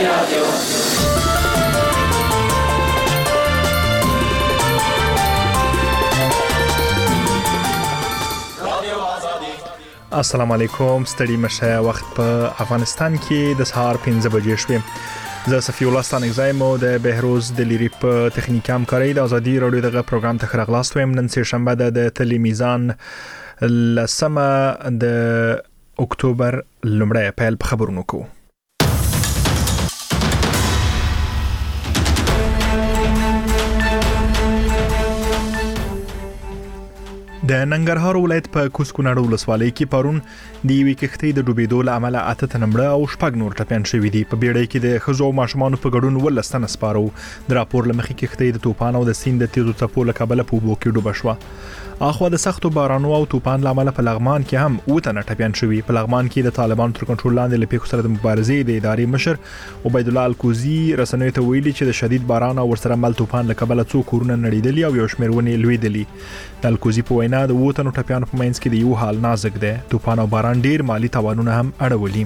السلام علیکم. ستړي مشه وخت په افغانستان کې د سهار 5 بجې شوې. زه صفی الله ستانګزای مو د بهروز د لیری په تخنیک همکاري د ازادي رادیو دغه پروګرام ته خراغلاست ويم. نن سه شنبه د تلی میزان لسمه د اکتوبر لومړی پیل په خبرونو کو. د ننګرهار ولایت په کوسکونړ ولسوالۍ کې پرون د یوې کښتۍ د ډوبېدو له امله 8 تنه مړه او 6 نور ټپيان شوي دي. په بیړۍ کې د خزو او ماشومان په ګډون ولستنه سپارو. د راپور لمخې کښتۍ د طوفان او د سیند د تیزو څپو له کبله په اوبو کې ډوبه شوه. اخوا د سختو بارانو او طوفان له امله په لغمان کې هم 8 تنه ټپيان شوي. په لغمان کې د طالبانو تر کنټرول لاندې لپاره سره د مبارزې د ادارې مشر عبید الله الکوزی رسنیو ته ویلي چې د شدید باران او ورسره مل طوفان له کبله څو کورونه نړیدلي او یو شمېر ونې لوېدلي. د الکوزی په وینا د 8 تنو ټپيانو په منځ کې د یو حال نازک دی. طوفان او باران ډیر مالی تاوانونه هم اړولي.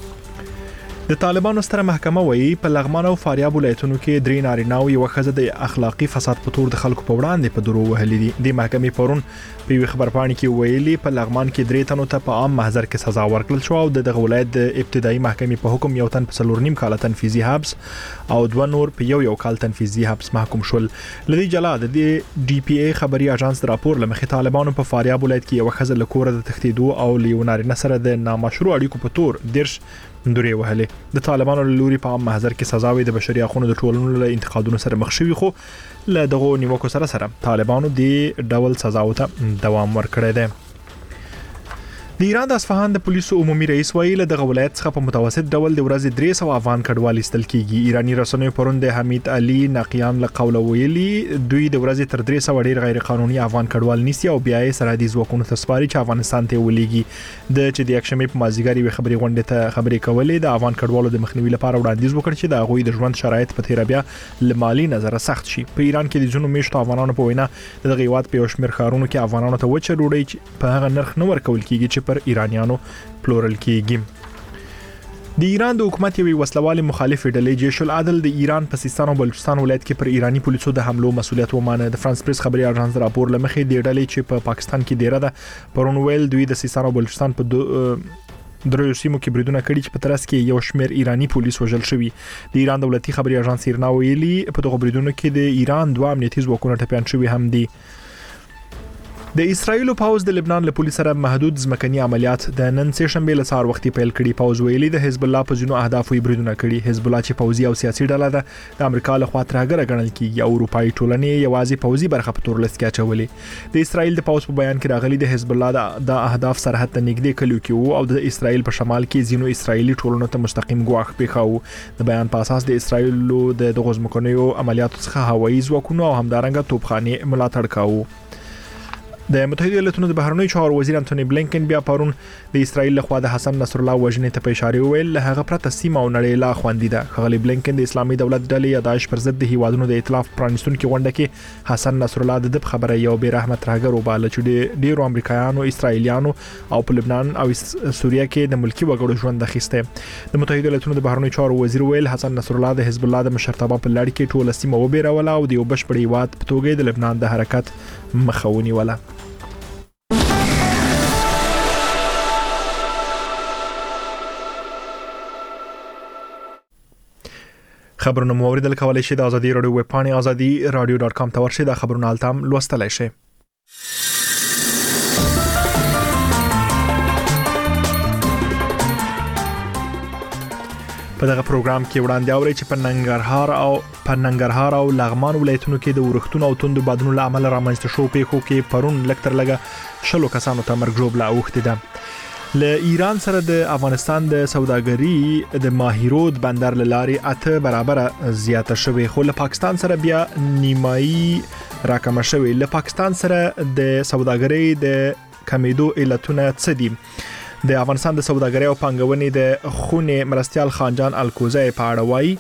د طالبانو ستره محکمه وایي په لغمان او فاریاب ولایتونو کې درې نارینه او یو ښځه د اخلاقی فساد په تور د خلکو په وړاندې په درو وهلي دي. د محکمې پرون په یو خبرپاڼه کې ویلي په لغمان کې درې تنو ته په عام محضر کې سزا ورکړل شو او د ولایت د ابتدایي محکمې په حکم یو تن په 4.5 کال تنفیذي حبس او 2 نور په یو کال تنفیذي حبس محکوم شول. لدی جلا د ډي پی ای خبري اژانس راپور لمخې طالبانو په فاریاب ولایت کې یو ښځه له کوره د تښتیدو او لیو نارینه سره د نامشروع اړیکو په تور درش دورې وهلې. د طالبانو لوري په عام محضر کې سزاوي د بشري حقوقو د ټولنو له انتقادونو سره مخ شوي، خو له دغه نیوکو سره طالبانو د ډول سزاو ته دوام ورکړی دی. د ایران د اصفهان د پولیسو عمومي رئیس ویل د ولایت څخه په متوسط ډول د ورځې 300 افغان کډوال استل کیږي. ایرانی رسنیو پرون د حمید علي نقیان له قوله ویلي دوی د ورځې تر 300 ډیر غیر قانوني افغان کډوال نیسي او بیا یې سرحدي ځواکونو ته سپاري چې افغانستان ته ولېږي. د چې د یکشنبه په مازیګر یو خبري غونډه ته خبرې کولې د افغان کډوالو د مخنیوي لپاره وړاندیز وکړ چې د غوي د ژوند شرایط په تیر بیا لمالي نظر سخت شي. په ایران کې د جنو میشتو افغانانو په وینا د غیوات په یو شمېر ښارونو کې افغانانو ته وچه ډوډۍ په هغه نرخ نه ورکول کیږي چې پر ایرانیانو پلورل کیږي. د ایران د حکومت یوې وسلوالې مخالف ډلې جیش العدل د ایران په سیستان او بلوچستان ولایت کې پر ایرانی پولیسو د حملو مسؤلیت ومانه. د فرانس پریس خبري اژانس راپور لمخې د ډلې چې په پاکستان کې ډیره ده پرون ویل دوی د سیستان او بلوچستان په دریو سیمو کې بریدونه کړي چې په ترڅ کې یو شمېر ایرانی پولیس وژل شوي. د ایران دولتي خبري اژانس ایرنا ویلي په دغه بریدونو کې د ایران دوه امنیتي ځواکونه ټپيان شوي هم دي. د اسرایل پوز د لبنان له پولیس سره محدود ځمکني عملیات د نن سه شنبه له سهار وختي پیل کړي. پوز ویلي د حزب الله په ځینو اهدافو بریدونه کړي. حزب الله چې پوزي او سیاسي ډله ده د امریکا له خوا ترهګر ګڼل کیږي او اروپאי ټولنې یوازې پوزي برخه په تور لست کې اچولې. د اسرایل د پوز په بیان کې راغلي د حزب الله د اهداف سرحد ته نږدې کلیو کې وو او د اسرایل په شمال کې ځینو اسرایلی ټولنو ته مستقیم ګواښ پیښاو. د بیان په اساس د اسرایل د دغه ځمکنیو عملیاتو څخه هوایي ځواکونو او همدارنګه توپخانه ملاتړ کاوه. د متحده ایالاتونو د بهرنیو چارو وزیر انټونی بلینکن بیا پرون د اسرایل لخوا د حسن نصر الله وژنې ته په اشاره ویل له هغه پرته سیمه او نړۍ لا خوندې ده. خغلی بلینکن د اسلامي دولت ډلې یا داعش پر ضد د هیوادونو د ائتلاف پرانستونکو غونډه کې حسن نصر الله د خبره یو بې رحمت راګر وباله چې ډیرو امریکایانو اسرایلیانو او په لبنان او سوریه کې د ملکی وګړو ژوند اخیسته. د متحده ایالاتونو د بهرنیو چارو وزیر ویل حسن نصر الله د حزب الله د مشرتابه په لړ کې ټول سیمه وبېروله او د یو بشپړ هیواد په توګه د لبنان د حرکت مخاوني ولا. خبرونه مو اوریدل کولای شئ د ازادي رادیو ویب پاڼې azadi.radio.com ته ورشئ. د خبرونو التام لوستلای شئ. په دغه پروګرام کې وړاندې اوري چې په ننګرهار او لغمان ولایتونو کې د ورښتونو او توندو بادونو له امله رامنځته شو پیښو کې پرون لکتر لګه 10 کسانو ته مرګ ژوبله اوښتې ده. له ایران سره د افغانستان د سوداګري د ماهیرود بندر لارې 8 برابر زیاته شوې، خو له پاکستان سره بیا نیمایي راکمه شوې. له پاکستان سره د سوداګري د کمیدو علتونه څه دي؟ د افغانستان د سوداګري او پانګونې د خونې مرستيال خانجان الکوزی په اړه وایي.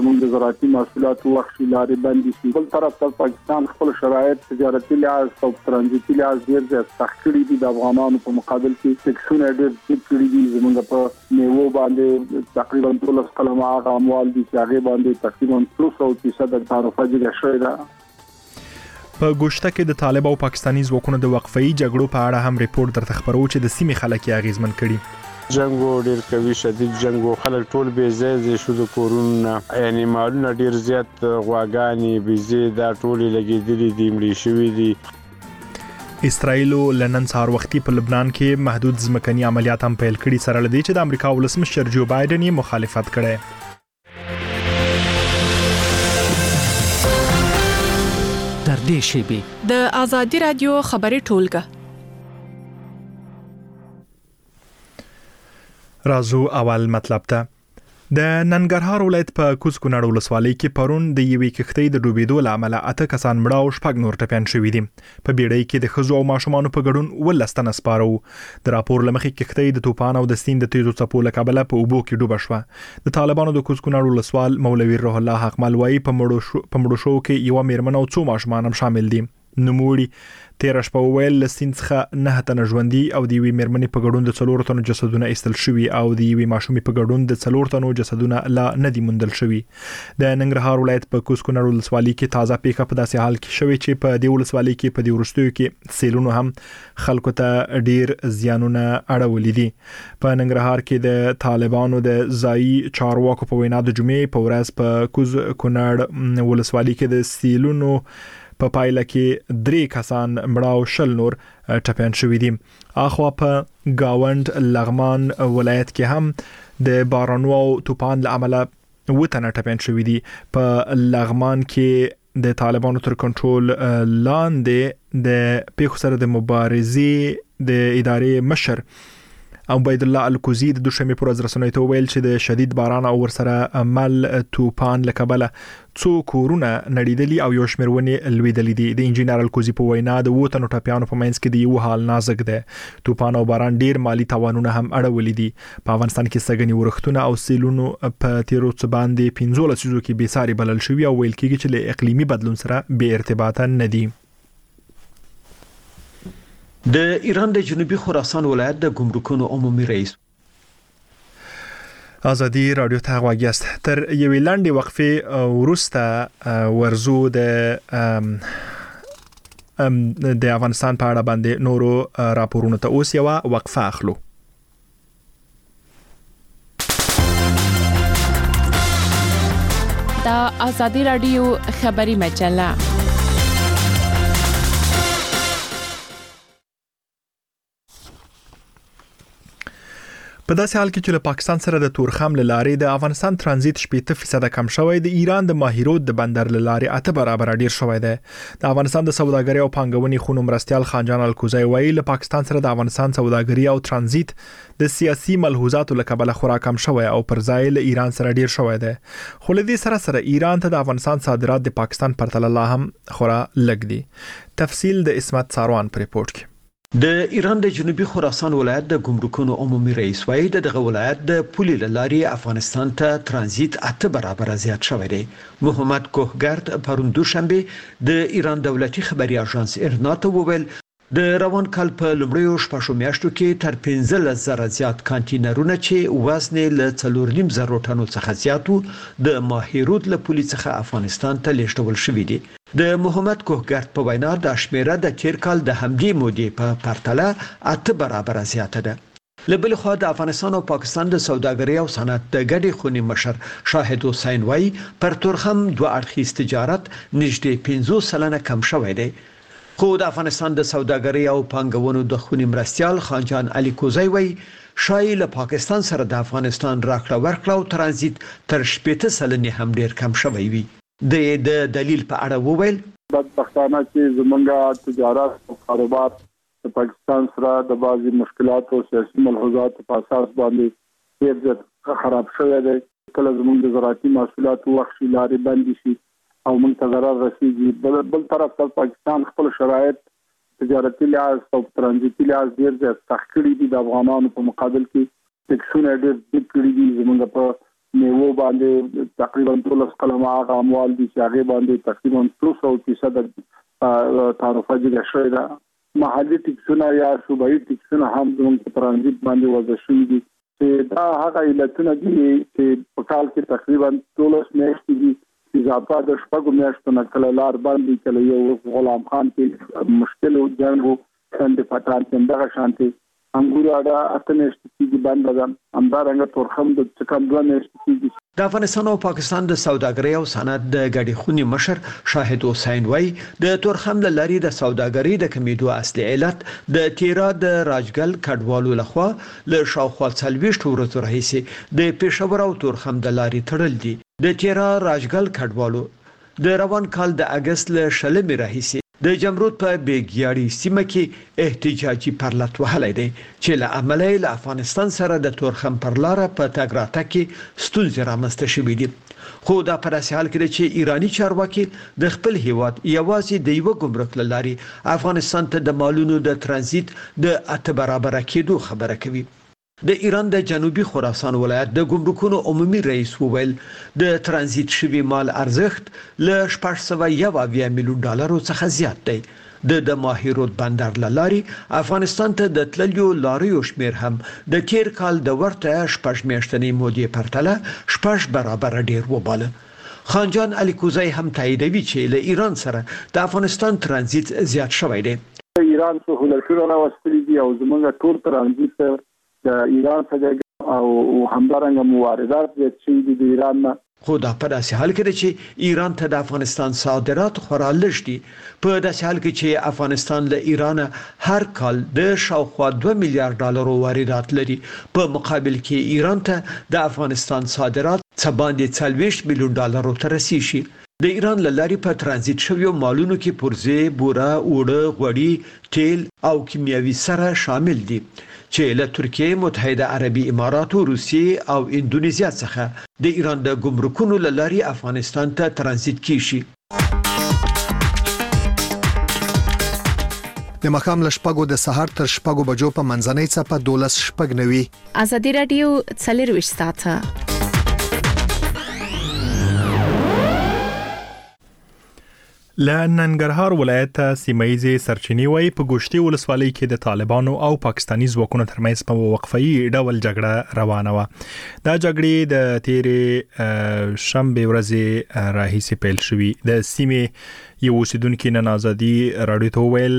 زموږ د زراعتي محصولاتو وحشي لارې بندې شي. بل طرف ته پاکستان خپل شرایط تجارتي لحاظ او ترانزیتي لحاظ ډېر زیات سخت کړي دي. د افغانانو په مقابل کې ټیکسونه ډېر زیات کړي دي. زموږ په میوو باندې تقریبا 13 کلمه هغه اموال دي چې هغه باندې تقریبا 300% تعرفه جوړه شوې ده. په ګوشته کې د طالب او پاکستاني ځواکونو د وقفه‌ای جګړو په اړه هم ریپورت درته خبرو چې د سیمې خلک یې اغیزمن کړي. جنگو ډیر قوي شدید جنگو خلک ټول بې ځای شو د کورونه یعنی مالونه ډیر زیات غواګانی بې ځای دا ټول لګیدلي دي مړي شوی دي. اسرائیل لنن سهار وختي په لبنان کې محدود ځمکني عملیات هم پیل کړي سره لدی چې د امریکا ولسمشر جو بایدن یې مخالفت کړي. در دې شیبه د آزادی رادیو خبري ټولګه رازو اول مطلب ته د ننګرهار ولایت په کوز کونړ ولسوالۍ کې پرون د یوې کښتۍ د ډوبېدو له امله 8 کسان مړه او 6 نور ټپیان شوي دي. په بیړۍ کې د ښځو او ماشومانو په ګډون 12 تنه سپاره وو. د راپور له مخې کښتۍ د طوفان او د سیند د تیزو څپو له کبله په اوبو کې ډوبه شوه. د طالبانو د کوز کونړ ولسوال مولوي روح الله حقمل وایي په مړو شو کې یو میرمن او 2 ماشومان هم شامل دي. نوموړي 13 شپه ویل لسین څخه 9 تنه ژوندۍ او د یوې میرمنې په ګډون د 4 تنو جسدونه ایستل شوي او د یوې ماشومې په ګډون د 4 تنو جسدونه لا نه دي موندل شوي. د ننګرهار ولایت په کوز کونړ ولسوالۍ کې تازه پیښه په داسې حال کې شوې چې په دې ولسوالۍ کې په دې وروستیو کې سیلونو هم خلکو ته ډیر زیانونه اړولې دي. په ننګرهار کې د طالبانو د ځایي چارواکو په وینا د جمعې په ورځ په کوز کونړ ولسوالۍ کې د سیلونو په پایله کې 3 کسان مړه او 20 نور ټپیان شوي دي. اخوا په گاوند لغمان ولایت کې هم د بارانو او طوفان له امله 2 تنه ټپیان شوي دي. په لغمان کې د طالبانو تر کنټرول لاندې د پیښو سره د مبارزې د ادارې مشر عبید الله الکوزی د دوشنبه پر ورځ رسنیو ته ویل چې د شدید باران او ورسره مل طوفان لکبله 2 کورونه نړیدلي او یو شمېر ونې لویدلې دي. د انجینر الکوزی په وینا د 2 تنو ټپیانو په منځ کې د یو حال نازک ده. طوفان او باران ډیر مالی تاوانونه هم اړولې دي. په افغانستان کې سګنی ورښتونه او سیلونو په تیرو څه باندې 15 لسیزو کې بې ساري بلل شوی او ویل کېږي چې له اقلیمي بدلون سره بې ارتباطه نه دي. د ایران د جنوبي خراسان ولایت د ګمرکونو عمومي رئیس آزادی رادیو ته غواګیاست. تر یوې لاندې وقفه ورسته ورزو د افغانستان په اړه باندې نورو راپورونو ته اوس یو وقفه اخلو. دا آزادی رادیو خبري مجله په داسې حال کې چې له پاکستان سره د تورخم لارې د افغانستان ترانزیت 80% کم شوی، د ایران د ماهیرود د بندر لارې 8 برابر ډیر شوی دی. د افغانستان د سوداګرۍ او پانګونې خونو مرستيال خانجان الکوزی وایي له پاکستان سره د افغانستان سوداګرۍ او ترانزیت د سیاسي ملحوظاتو لکبله خورا کم شوی او پر ځای له ایران سره ډیر شوی دی. خو له دې سره ایران ته د افغانستان صادرات د پاکستان پرتله لا هم خورا لږ دي. تفصیل د اسمت ساروان پر ریپورت کې. د ایران د جنوبي خراسان ولایت د ګمرکونو عمومي رئیس وایي دغه ولایت د پولې لارې افغانستان ته ترانزیت 8 برابر زیات شوی دی. محمد کوهګرد پرون دوشنبه د ایران دولتي خبري اژانس ایرنا ته وویل د روان کال په لومړیو شپږو میاشتو کې تر 15,000 زیات کانټینرونه چې وزن له 4.5 ټنو څخه زیاتو د ماهیرود له پولې څخه افغانستان ته لیږدول شوي دي. د محمد کوهګرد په وینا د شمیره د تیر کال د همدې مودې په پرتله 8 برابر زیاته ده. لبل خو د افغانستان او پاکستان د سوداګرۍ او صنعت د ګډې خونې مشر شاهد حسین وایي پر تورخم دوه اړخیز تجارت نږدې 50% کم شوی دی. خو د افغانستان د سوداګرۍ او پانګونو د خونې مرستيال خانجان الکوزی وایي شایي له پاکستان سره د افغانستان راکړه ورکړه او ترانزیت تر 80% هم ډیر کم شوی وي. د دلیل په اړه وویل بدبختانه چې زمونږه تجارت او کاروبار د پاکستان سره د بعضي مشکلات او سیاسي ملحوظات په اساس باندې ډیر زیات خراب شوی دی. کله زمونږ د زراعتي محصولاتو وحشي لارې بندې شي او موږ ته ضرر رسیږي. بل طرف ته پاکستان خپل شرایط تجارتي لحاظ او ترانزیتي لحاظ ډیر زیات سخت کړي دي. د افغانانو په مقابل کې ټیکسونه ډیر زیات کړي دي. زموږ په نیو باندې تقریبا 13 قلم هغه اموال دي چې هغه باندې تقریبا 200% تعرفه جوړه شوې ده. محلي ټیکسونه یا صوبایي ټیکسونه هم زموږ په ترانزیت باندې وضع شوي دي چې دا هغه علتونه دي چې په کال کې تقریبا 12 میاشتې دي اضافه د شپږو میاشتو نه کله لار باندې کله یو غلام خان کې مشکل او جنګ څنګه پټان څنګه شانتي انګور اډا اته میاشتې کې باندې ده همدارنګه تورخم د څکم 2 میاشتې کې. د افغانستان او پاکستان د سوداګرۍ او صنعت د ګډې خونی مشر شاهد حسین وای د تورخم لاري د سوداګرۍ د کمیدو اصلي علت د تیرا د راجګل کډوالو لخوا له شاوخوا 40 ورځې راهیسې د پېښور او تورخم د لاري تړل دي. د تیرا راجګل کډوالو د روان کال د اگست له شلمې راهیسې د جمرود په بیګیاړي سیمه کې احتجاجي پرلط وهلی دی چې له امله له افغانستان سره د تورخم پر لار په تګ راتګ کې ستونزې رامنځته شوې دي. خو دا په داسې حال کې دی چې ایرانی چارواکي د خپل هیواد یوازې د یو ګمرک لاري افغانستان ته د مالونو د ترانزیت د 8 برابر کېدو خبره کوي. د ایران د جنوبي خراسان ولایت د ګمرکونو عمومي رئیس وویل د ترانزیت شوی مال ارزښت له 401 میلیون ډالرو څخه زیات دی. د ماهیرود بندر لاري افغانستان ته د تللیو لاریو شمیر هم د تیر کال د ورته 6 میاشتنې مودې پرتله 6 برابر ډیر وباله. خانجان الیکوزی هم تاییدوي چې له ایران سره د افغانستان ترانزیت زیات شوی دی. ایران څخه هلکونه راوستلي دي او زموږ ټول ترانزیت د ایران څخه او همدارنګه مواردات چې د ایران نه. خو دا په داسې حال کې چې ایران ته د افغانستان صادرات خورا لږ دي. په داسې حال کې چې افغانستان له ایران هر کال د شاوخوا 2 میلیارډ ډالرو واردات لري، په مقابل کې ایران ته د افغانستان صادرات څه باندې 40 میلیون ډالرو ته رسیږي. د ایران لاري په ترانزیت شویو مالونو کې پرزې، بوره، اوړه، غوړي، تیل او کیمیاوي سره شامل دي چې له ترکیه، متحده عربي امارات، روسیې او اندونیزیا څخه د ایران د ګمرکونو لاري افغانستان ته ترانزیت کیږي. د مخام لشپګو د سحر تر شپګو بجو په منځنۍ څپه 12:90 ازادي رادیو 24 ساعته. لننګرهار ولایت سیمایي سرچینی وای په ګوشتي ولسوالۍ کې د طالبانو او پاکستاني ځواکونو ترمنځ په وقفه‌ای ډول جګړه روانه و. دا جګړې د تیرې شنبه ورځې راهیسې پیل شوې. د سیمې یو اوسیدونکو نن ازادي رادیو ته ویل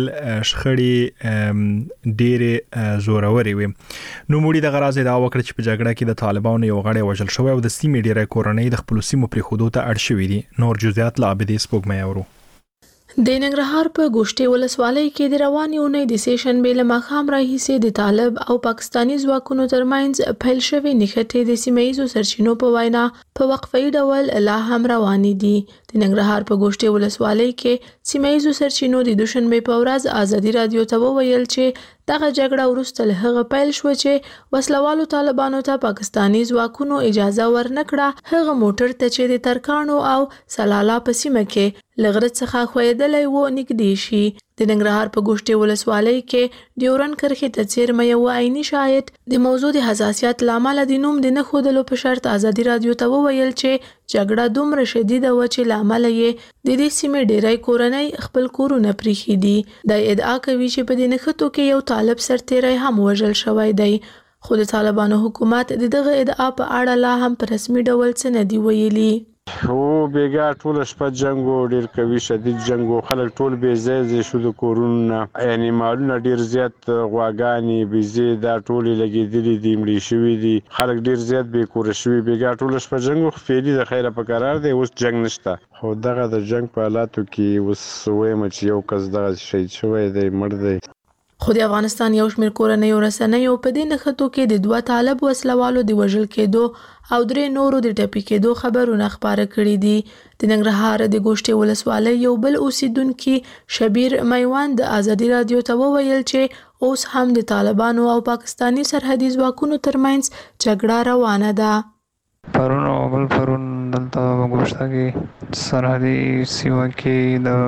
شخړې ډېرې زورورې وي. نو موږ د غراض دا وکړه چې په جګړه کې د طالبانو یو غړی وژل شوی او د سیمې ډېرې کورنۍ د خپل سیمو پرې خودو ته اړ شوې دي. نور جزئیات لا عبدي سپوږمۍ اورو. د ننګرهار په ګوشتي ولسوالۍ کې د روانې اونۍ د سیشنبې له ماښام راهیسې د طالب او پاکستاني ځواکونو ترمنځ پیل شوې نښتې د سیمایي سرچینو په وینا په وقفه‌ای ډول لا هم روانې دي. د ننګرهار په ګوشتي ولسوالۍ کې سیمایي سرچینو د دوشنبه په ورځ ازادي رادیو ته وویل چې دغه جګړه وروسته له هغه پیل شو چې وسلوالو طالبانو ته پاکستاني ځواکونو اجازه ورنکړه هغه موټر ته چې د ترکانو او سلالا په سیمه کې لغړ څخه خویدلې و نږدې شي. د ننګرهار په ګوشتي ولسوالۍ کې ډیورن کرخې ته څیرمه یو عیني شاهد د موضوع د حساسیت لامل د نوم د نه خودلو په شرط ازادي رادیو ته وویل چې جګړه دومره شدیده و چې لامل یې د دې سیمې ډیری کورنۍ خپل کورونه پریښي دي. د ادعا کوي چې په دې نښتو کې یو طالب سرتیری هم وژل شوی دی. خو د طالبانو حکومت دغه ادعا په اړه لا هم په رسمي ډول څه نه دی ویلي. او بیګا ټول شپه جنگ او ډیر کوي شدید جنگ او خلک ټول به زې شو د کورونه یعنی مالونه ډیر زیات غواګانی بيزي دا ټول لګیدلي دي مړي شوی دي خلک ډیر زیات به کور شوی بیګا ټول شپه جنگ او خفيلي د خیره په قرار دی اوس جنگ نشته. خو دغه د جنگ په حالاتو کې اوس وې مچ یو کس دغه شهید شوی دی مړ دی. خو د افغانستان یو شمېر کورنۍ او رسنیو په دې نښتو کې د 2 طالب وسلوالو د وژل کېدو او 3 نورو د ټپي کېدو خبرونه خپاره کړي دي. د ننګرهار د ګوشتي ولسوالۍ یو بل اوسیدونکي شبیر میوان د ازادي رادیو ته وویل چې اوس هم د طالبانو او پاکستاني سرحدي ځواکونو ترمنځ جګړه روانه ده. پرون او بل پرون دلته په ګوشته کې سرحدي سیمه کې د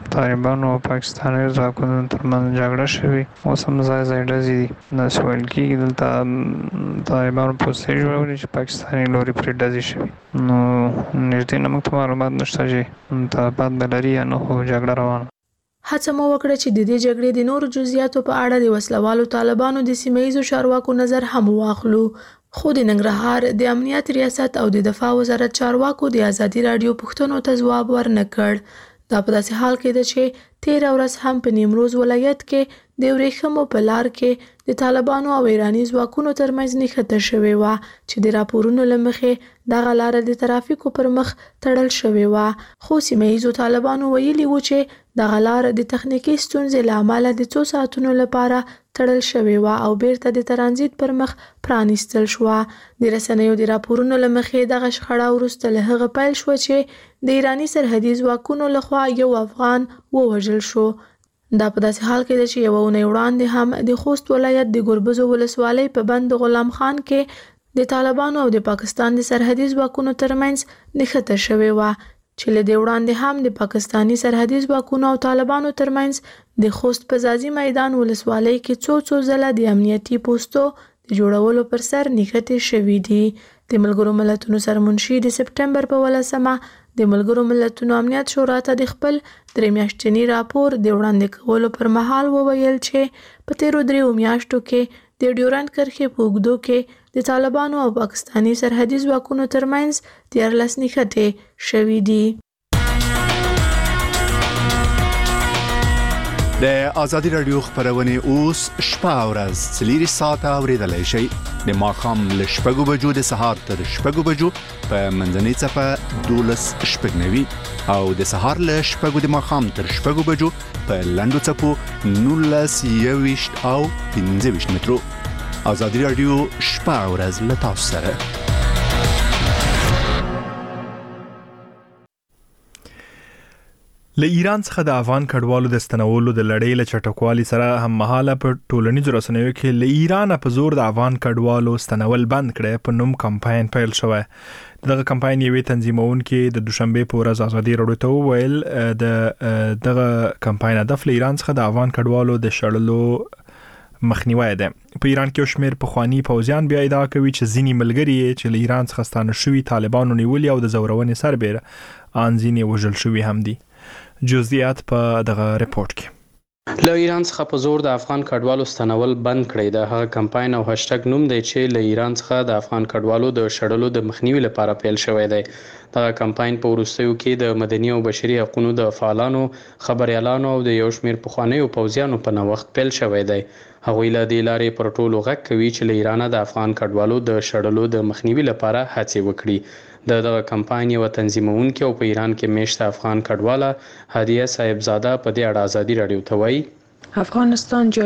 طالبانو او پاکستاني ځواکونو ترمنځ جګړه شوې، اوس هم ځای ځای ډزې دي. داسې ویل کېږي دلته طالبانو پوستې جوړولې چې پاکستاني لوري پرې ډزې شوي. نو نږدې نه موږ ته معلومات نشته چې طالبان به لري یا نه، خو جګړه روانه. هڅه مو وکړه چې د دې جګړې د نورو جزئیاتو په اړه د وسلوالو طالبانو د سیمه‌ییزو چارواکو نظر هم واخلو، خو د ننګرهار د امنیت ریاست او د دفاع وزارت چارواکو د ازادي رادیو پوښتنو ته ځواب ورنکړ. دا په داسې حال کې ده چې تېره ورځ هم په نیمروز ولایت کې د ورېښمو په لار کې د طالبانو او ایراني ځواکونو ترمنځ نښته شوې وه چې د راپورونو له مخې دغه لاره د ترافیکو پر مخ تړل شوې وه، خو سیمه‌ییزو طالبانو ویلي وو چې دغه لاره د تخنیکي ستونزې له امله د څو ساعتونو لپاره تړل شوې وه او بیرته د ترانزیت پر مخ پرانیستل شوه. د رسنیو د راپورونو له مخې دغه شخړه وروسته له هغه پیل شوه چې د ایراني سرحدي ځواکونو لخوا یو افغان ووژل شو. دا په داسې حال کې ده چې یوه اونۍ وړاندې هم د خوست ولایت د ګربزو ولسوالۍ په بند غلام خان کې د طالبانو او د پاکستان د سرحدي ځواکونو ترمنځ نښته شوې وه چې له دې وړاندې هم د پاکستاني سرحدي ځواکونو او طالبانو ترمنځ د خوست په ځاځي میدان ولسوالۍ کې څو ځله د امنیتي پوستو د جوړولو پر سر نښتې شوې دي. د ملګرو ملتونو سرمنشي د سپټمبر په 18 د ملګرو ملتونو امنیت شورا ته د خپل 3 میاشتني راپور د وړاندې کولو پر مهال وویل چې په تیرو 3 میاشتو کې د ډیورنډ کرښې په اوږدو کې د طالبانو او پاکستاني سرحدي ځواکونو ترمنځ 13 نښتې شوې دي. د ازادي رادیو خبرونه اوس شپه او ورځ 4 ساعته اوریدلای شئ. د ماښام له 6 بجو د سهار تر 6 بجو په منځنۍ څپه 12:09 او د سهار له 6 د ماښام تر 6 بجو په لنډو څپو 19:20 او 15 مترو. ازادي رادیو شپه او ورځ له تاسو سره. له ایران څخه د افغان کډوالو د ستنولو د لړۍ له چټکوالي سره هم مهاله په ټولنیزو رسنیو کې له ایران په زور د افغان کډوالو ستنول بند کړي په نوم کمپاین پیل شوی. دغه کمپاین یوې تنظیمونکو د دوشنبه په ورځ ازادي رادیو ته ویل دغه کمپاین هدف له ایران څخه د افغان کډوالو د شړلو مخنیوي ده. په ایران کې شمیر په خواني پوځیان بیا ادعا کوي چې ځینی ملګری چې له ایران څخه ستانه شوی طالبانو نیولې او د زورونې سربېره ان ځینی وژل شوی هم دي. جزئیات په دغه ریپورت کې. له ایران څخه په زور د افغان کډوالو ستنول بند کړی د هغه کمپاین او هاشټګ نوم دی چې له ایران څخه د افغان کډوالو د شړلو د مخنیوي لپاره پیل شوی دی. دغه کمپاین په وروستیو کې د مدني او بشري حقوقو د فعالانو، خبريالانو او د یو شمېر پخوانیو پوځیانو په نوښت پیل شوی دی. هغوی له دې لارې پر ټولو غږ کوي چې له ایران د افغان کډوالو د شړلو د مخنیوي لپاره هڅې وکړي. دغه کمپاین یو تنظیمونکو او په ایران کې میشته افغان کډواله هدیه صاحبزاده په دې اړه ازادي رادیو ته وایي: افغانستان د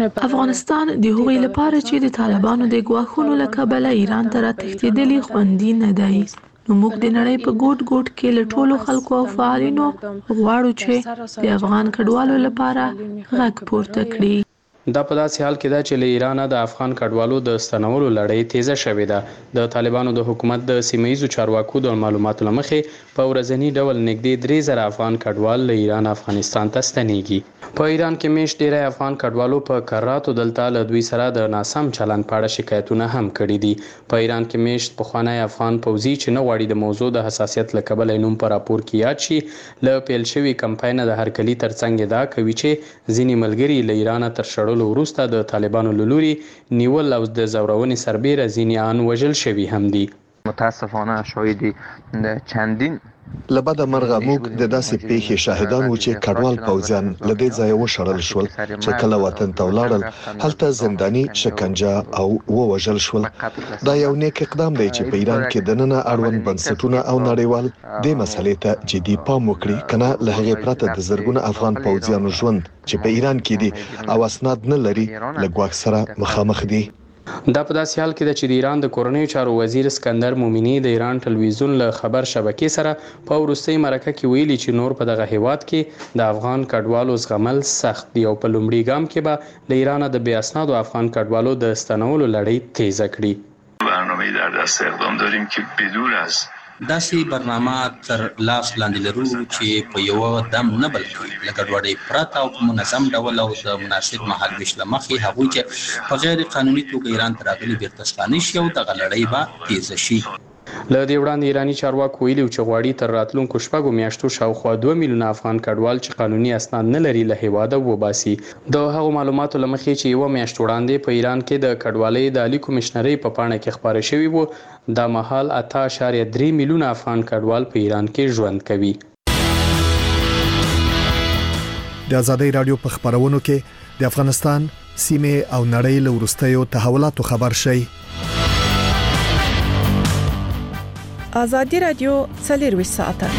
هغوی لپاره چې د طالبانو د ګواښونو له کبله ایران ته راتښتېدلي خوندي نه دی. نو موږ د نړۍ په ګوټ ګوټ کې له ټولو خلکو او فعالینو غواړو چې د افغان کډوالو لپاره غږ پورته کړي. دا په داسې حال کې ده چې له ایران د افغان کډوالو د ستنولو لړۍ تیزه شوې ده. د طالبانو د حکومت د سیمه‌ییزو چارواکو د معلوماتو له مخې په ورځنی ډول نږدې 3000 افغان کډوال له ایران افغانستان ته ستنېږي. په ایران کې میشت ډیری افغان کډوالو په کراتو دلته له دوی سره د ناسم چلند په اړه شکایتونه هم کړي دي. په ایران کې میشت پخوانی افغان پوځي چې نه غواړي د موضوع د حساسیت له کبله نوم په راپور کې یاد شي، له پیل شوي کمپاین د هرکلي ترڅنګ دا کوي چې ځینې ملګري له ایران تر شړلو وروسته د طالبانو له لوري نیول او د زورونې سربېره ځینې ان وژل شوي هم دي. متاسفانه شاهد چندین لبد مرغه موږ د داسې پیښې شاهدان وو چې کډوال پوځیان له دې ځای وشړل شول چې کله وطن ته ولاړل هلته زنداني شکنجه او ووژل شول. دا یو نیک اقدام دی چې په ایران کې د نن اړوند بنسټونه او نړیوال د مسلې ته جدي پام وکړي، کنه له هغه پرته د زرګونه افغان پوځیانو ژوند چې په ایران کې دي او اسناد نه لري له ګواښ سره مخامخ دي. دا په داسې حال کې ده چې د ایران د کورنیو چارو وزیر اسکندر مومنی د ایران ټلویزیون له خبر شبکې سره په وروستۍ مرکه کې ویلي چې نور په دغه هیواد کې د افغان کډوالو زغمل سخت دی او په لومړي ګام کې به له ایران د بې اسنادو افغان کډوالو د ستنولو لړۍ تیزه کړي. برنامه‌ای در دست اقدام داریم که بدون از داسې برنامه تر لاس لاندې لرو چې په یو دم نه بلکې لکه ډوډۍ پرته او په منظم ډول او د مناسب مهال ویش له مخې هغوی چې په غیر قانوني توګه ایران ته راغلي بیرته ستانه شي او دغه لړۍ به تیزه شي. له دې وړاندې ایراني چارواکو ویلي چې غواړي تر راتلونکو شپږو میاشتو شاوخوا 2 میلیونه افغان کډوال چې قانوني اسناد نه لري له هیواده وباسي. د هغو معلوماتو له مخې چې یوه میاشت وړاندې په ایران کې د کډوالۍ د عالي کمشنرۍ په پاڼه کې خپاره شوي وو، دا مهال 8.3 میلیونه افغان کډوال په ایران کې ژوند کوي. د ازادۍ رادیو په خبرونو کې د افغانستان سیمه او نړۍ له وروستیو تحولاتو خبر شي. ازادي رادیو 24 ساعته.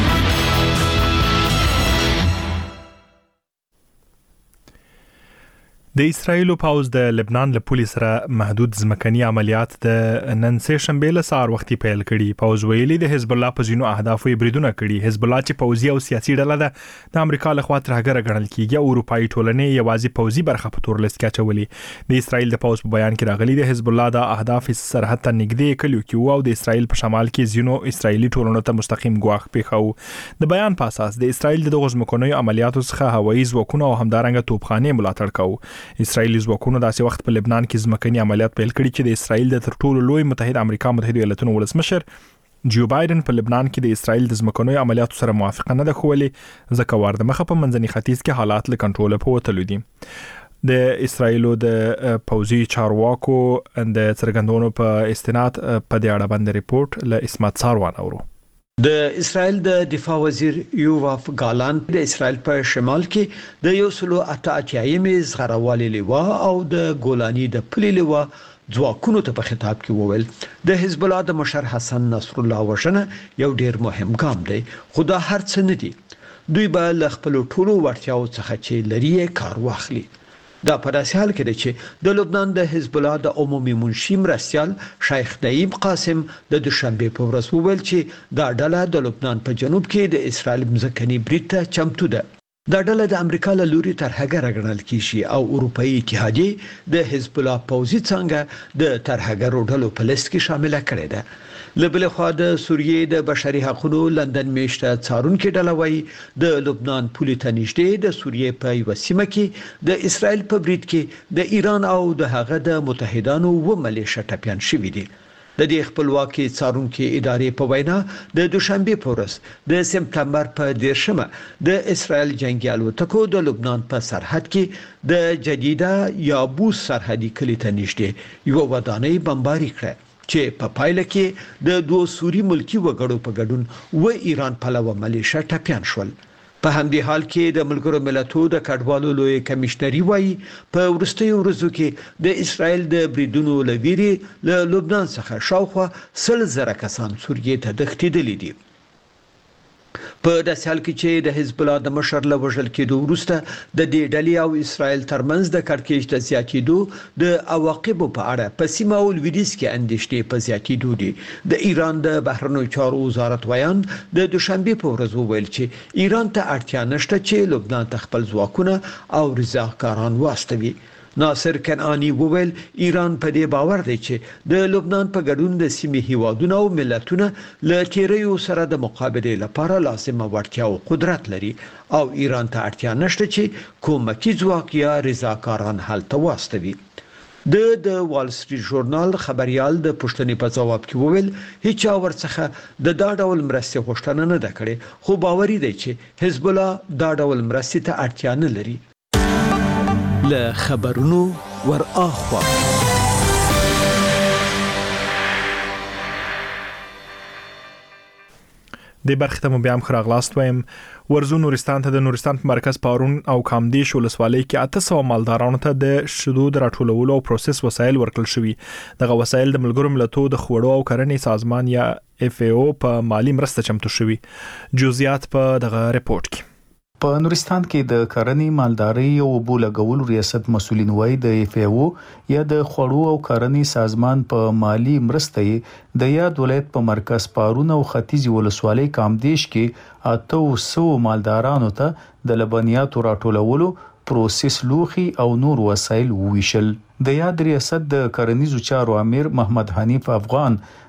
د اسرایل پاوز د لبنان له پولیس سره محدود ځمکني عملیات د نن سه شنبه له سار وختي پیل کړي. پاوز ویلي د حزب الله په ځینو اهدافو بریدونه کړي. حزب الله چې پوځي او سیاسي ډله ده د امریکا له خوا ترهګر ګڼل کیږي او اروپאי ټولنې یوازې پوځي برخه په تور لیست کې اچولې. د اسرایل د پاوز په بیان کې راغلي د حزب الله د اهداف سرحد ته نږدې کلیو کې او د اسرایل په شمال کې ځینو اسرایلی ټولنو ته مستقیم ګواښ پیښو. د بیان په اساس د اسرایل د غزمکنو عملیاتو څخه هوایي ځواکونه او همدارنګه توپخانه ملاتړ کوي. اسرایلی ځواکونو داسې وخت په لبنان کې ځمکني عملیات پیل کړي چې د اسرایل د تر ټولو لوی متحد امریکا متحده ایالاتونو ولسمشر جو بایدن په لبنان کې د اسرایل د ځمکنو عملیاتو سره موافقه نه ده ښوولې، ځکه وار د مخه په منځني ختیځ کې حالات له کنټروله په وتلو دي. د اسرایلو د پوځي چارواکو د څرګندونو په استناد په دې اړه باندې ریپورت له اسمت ساروان اورو. د اسرائیل د دفاع وزیر یوواف ګالانت د اسرائیل په شمال کې د 188 زغروالي لیوا او د ګولانی د پلي لیوا ځواکونو ته په خطاب کې وویل د حزب الله د مشر حسن نصر الله وژنه یو ډیر مهم ګام دی، خو دا هر څه نه دي. دوی به له خپل ټولو وړتیاو څخه چې لري کار واخلي. دا په داسې حال کې دی چې د لبنان د حزب الله د عمومي منشي مرستیال شیخ نعیم قاسم د دوشنبه په ورځ وویل چې دا ډله د لبنان په جنوب کې د اسرائیل مځکني برید ته چمتو ده. دا ډله د امریکا له لوري ترهګر ګڼل کیږي او اروپאי اتحادیه د حزب الله پوځي څنګه د ترهګر ډلو په لیست کې شامل کړي ده. لبل خو د سوریې د بشري حقوقو لندن میشته څارونکو ډله وایي د لبنان پولیس ته نږدې د سوریې په یو سیمه کې د اسرائیل په برید کې د ایران او د هغه د متحدانو و ملیشه ټپيان شوې دي. د دې خپلواکي څارونکو ادارې په وینا د دوشنبه په ورځ د سپتمبر په 10مه د اسرائیل جنگي الوتکو د لبنان په سرحد کې د جديده یابوس سرحدي کلی ته نږدې یو ودانۍ بمباري کړه چې په پایله کې د دوه سوري ملکی وګړو په ګډون و ایران پلوه ملیشه ټپيان شول. په همدې حال کې د ملګرو ملتونو د کډوالو لوی کمشنري وایي په ورستیو ورځو کې د اسرائیل د بریدونو لویري له لبنان څخه شاوخوا 100,000 کسان سوریې ته تښتېدلي دي. په داسې حال کې چې د حزب الله د مشر له وژل کېدو وروسته د دې ډلې او اسرائیل ترمنځ د کړکېچ د زیاتېدو د عواقبو په اړه په سیمه او لویدیځ کې اندېښنې په زیاتېدو دي. د ایران د بهرنیو چارو وزارت ویان د دوشنبه په ورځ وویل چې ایران ته اړتیا نشته چې لبنان ته خپل ځواکونه او رضاکاران واستوي. ناصر کنعانی وویل ایران په دې باور دی چې د لبنان په ګډون د سیمې هیوادونو او ملتونو له تیریو سره د مقابله لپاره لازمه وړتیا او قدرت لري او ایران ته اړتیا نشته چې کومکی ځواک یا رضاکاران هلته واستوي. د وال سټریټ ژورنال خبريال د پښتنې په جواب کې وویل هیڅ ورڅخه د دا ډول مرستې غوښتنه نه ده کړې، خو باوري دی چې حزب الله دا ډول مرستې ته اړتیا نه لري. له خبرونو ور اخوا د برخه ته بیا هم خراغلاست وایم. ورزو نورستان ته د نورستان په مرکز پارون او کامدیش ولسوالۍ کې 800 مالدارانو ته د شیدو د راټولولو او پروسس وسایل ورکړل شوي. دغه وسایل د ملګرو ملتونو د خوړو او کرنې سازمان یا FAO په مالی مرسته چمتو شوي. جزئیات په دغه ریپورت کې. په نورستان کې د کرنې مالدارۍ او اوبو لګولو ریاست مسولین وایي د FAO یا د خوړو او کرنې سازمان په مالی مرسته د یاد ولایت په مرکز پارون او ختیځ ولسوالۍ کامدیش کې 800 مالدارانو ته د لبنیاتو راټولولو پروسس لوخي او نور وسایل وویشل. د یاد ریاست د کرنیزو چارو امیر محمد حنیف افغان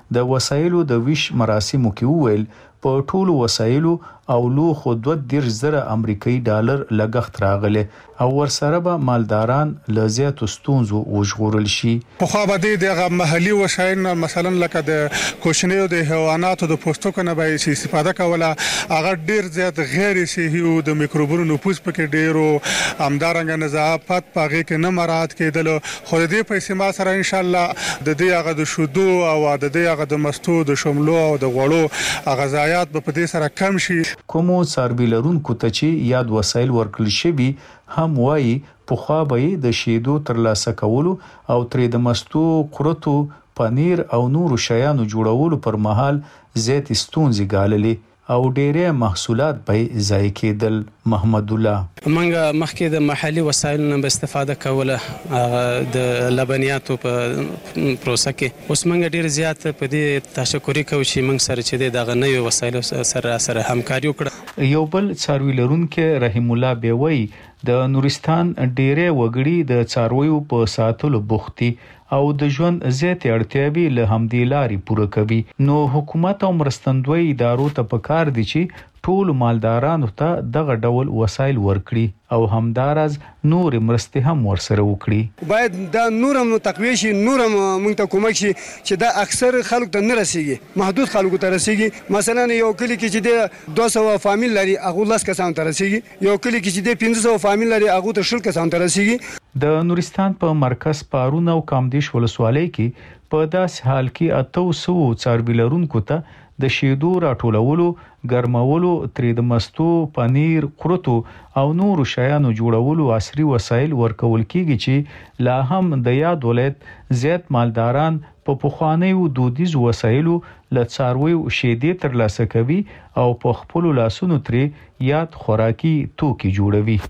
د وسایلو د ویش مراسمو کې وویل په ټولو وسایلو او لوخو 2.0 امریکایي ډالر لګښت راغلی او ورسره به مالداران له زیاتو ستونزو وژغورل شي. په خو به د محلي وسایل مثلا لکه د کوچنیو د حیواناتو د پوستکو نه به استفاده کوله هغه ډیر زیات غیر صحي او د میکروبونو نفوذ پکې ډیرو همدارنګه نظافت پاغه کې نه مراعات کېدل. خو د دې په سیمه سره ان شاء الله د دې هغه د شودو او د دې هغه د مستو د شملو او د غوړو غذایات په دې سره کم شي. کومو څاروي لرونکو ته چې یاد وسایل ورکړل شوي هم وایي پخوا به د شیدو ترلاسه کولو او ترې د مستو قرتو پنیر او نورو شیانو جوړولو پر مهال زیات ستونزې ګاللې او ډېرې محصولات به ضایع کېدل. محمد الله منګه مخکې د محلي وسایلو نه استفاده کوله د لبنیاتو په پروسه کې اوس منګه ډېر زیات په دې تشکرې کوي چې موږ سره چې د غنیو وسایلو سره همکاري وکړه. یو بل څاروي لرونکي رحیم الله بیوي د نورستان ډېرې وګړي د څارویو په ساتلو بوختي او د ژوند زیاتې اړتیاوې له همدې لارې پوره کوي. نو حکومت او مرستندوی ادارو ته پکار دي چې ټول مالدارانو ته دغه ډول وسایل ورکړي او همدارز نور مرستې هم ورسره وکړي. باید دا نورم تقویه شي، نورم موږ ته کومک شي چې دا اکثر خلکو ته نه رسیږي، محدود خلکو ته رسیږي. مثلا یو کلی کې چې د 200 فامیل لري هغه 10 کسان ته رسیږي، یو کلی کې چې د 500 فامیل لري هغه ته 10 کسان ته رسیږي. د نورستان په مرکز پارون او کامدیش ولسوالۍ کې په داس حال کې 800 څاروي لرونکو ته د شیدو راټولولو، ګرمولو، ترې د مستو، پنیر، قرتو او نورو شیانو جوړولو عصري وسایل ورکول کیږي چې لا هم د یاد ولایت زیات مالداران په پخوانیو دودیزو وسایلو له څارویو شیدې ترلاسه کوي او په خپلو لاسونو ترې یاد خوراکي توکي جوړوي.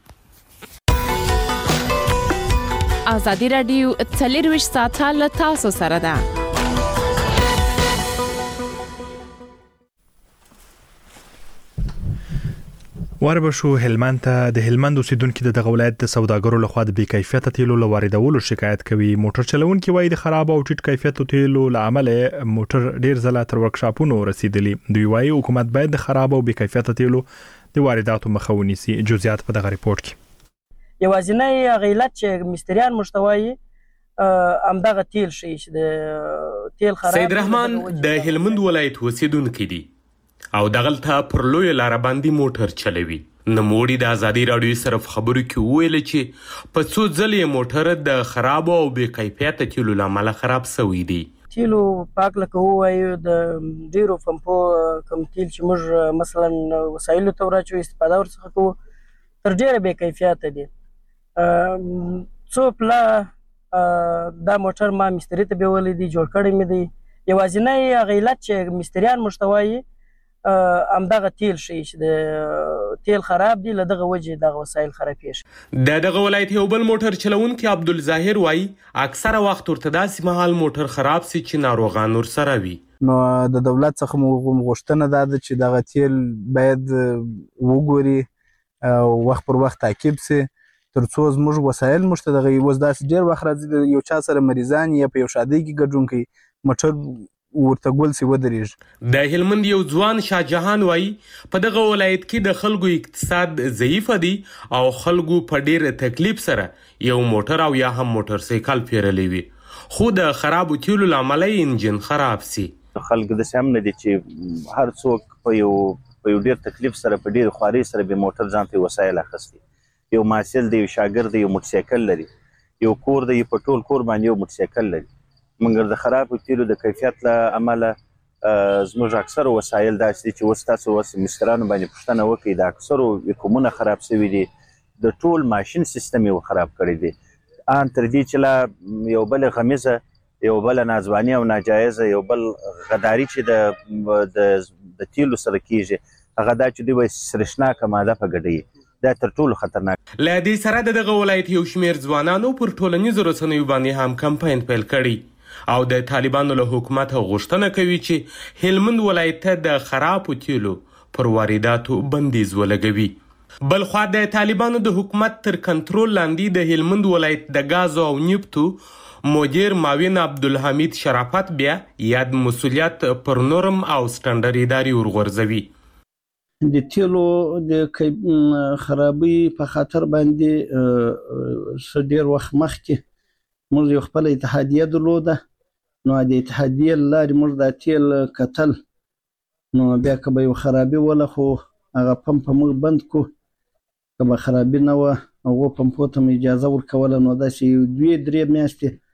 ازادي راډیو 24 ساعته له تاسو سره ده. وربشو هلمند ته د هلمند اوسیدونکو د دغه ولایت د سوداګرو لخوا د بې کیفیته تیلو لواردولو شکایت کوي. موټر چلونکي وایي د خراب او ټیټ کیفیت تیلو لامل موټر ډیر ځله تر ورکشاپونو رسیدلی. دوی وایي حکومت باید د خراب او بې کیفیته تیلو د وارداتو مخه ونیسي. جزئیات په دغه ریپورت کې. یوازینی غیلت چې مستریان مشتوي امدغه تیل شي چې د تیل خراب. سید رحمان د هلمند ولایت اوسیدونکو دی او دغلته پر لوی لار باندې موټر چلوي. نموړي د ازادي راډیو سره خبرو کې ویل چې په څو ځلې موټر د خراب او بې کیفیت تیلو لامل خراب شوی دی. تیلو پاک لکه وایو د ډیرو پمپو کوم تیل چې موږ مثلا وسایلو ته ورچو استفاده ورڅخه کوو تر ډیره بې کیفیت دي. څو پلا دا موټر ما مستری ته بیولې دي جوړ کړی مې دی. یوازینی غیلت چې مستریان مشتوي امدغه تیل شي چې د تیل خراب دي، لدغه وجه دغه وسایل خرابې شي. دغه ولایت یو بل موټر چلونکي عبدالظاهر وایي اکثره وخت ورته داسې مهال موټر خراب سي چې ناروغان ورسره وي. نو د دولت څخه مو غوښتنه ده چې دغه تیل باید وګوري او وخت پر وخت تعقیب سي ترڅو زموږ وسایل موږ ته دغه اوس داسې ډېر وخت راځي یو چا سره مریضان یا په یو شادۍ کې ګډون کوي موټر ورته ګول سی ودرېږي. د هلمند یو ځوان شاه جهان وایي په دغه ولایت کې د خلکو اقتصاد ضعیف دی او خلکو په ډېر تکلیف سره یو موټر او یا هم موټر سایکل پیرلی وي، خو د خرابو تیلو لامل انجن خراب سي. خلک د سم نه دي چې هر څوک په یو ډېر تکلیف سره په ډېر خواري سره به موټر ځان ته وسایل اخستي. یو محصل دی، یو شاګرد دی، یو موټر سایکل لري، یو کور دی، په ټول کور باندې یو موټر سایکل لري. مګر د خراب تیلو د کیفیت له امله زموږ اکثر وسایل داسې دي چې اوس تاسو اوس مسترانو باندې پوښتنه وکړئ د اکثرو کومونه خراب شوي دي، د ټول ماشین سیستم یې خراب کړی دی. ان تر دې چې لا یو بل غمیزه، یو بل نازواني او ناجایزه، یو بل غداري چې د تیلو سره کیږي هغه دا چې دوی سرشناکه ماده په ګډوي، دا تر ټولو خطرناک. له دې سره دغه ولایت یو شمېر ځوانانو پر ټولنیزو رسنیو باندې هم کمپاین پیل کړی او د طالبانو له حکومت غوښتنه کوي چې هلمند ولایت ته د خرابو تیلو پر وارداتو بندیز ولګوي. بلخوا د طالبانو د حکومت تر کنټرول لاندې د هلمند ولایت د غاز او نفتو مدیر معاون عبدالحمید شرافت بیا یاد مسولیت پر نورم او سټنډر اداري ورغورځوي. د تیلو د خرابي په خاطر باندې ډیر وخت مخکې موږ یو خپل اتحادیه درلوده، نو د اتحادیه لارې موږ د تیل کتل، نو بیا که به یو خرابي وله خو هغه پمپ موږ بند کو، که به خرابي نه وه هغو پمپو ته مو اجازه ورکوله، نو داسې 2-3 میاشتې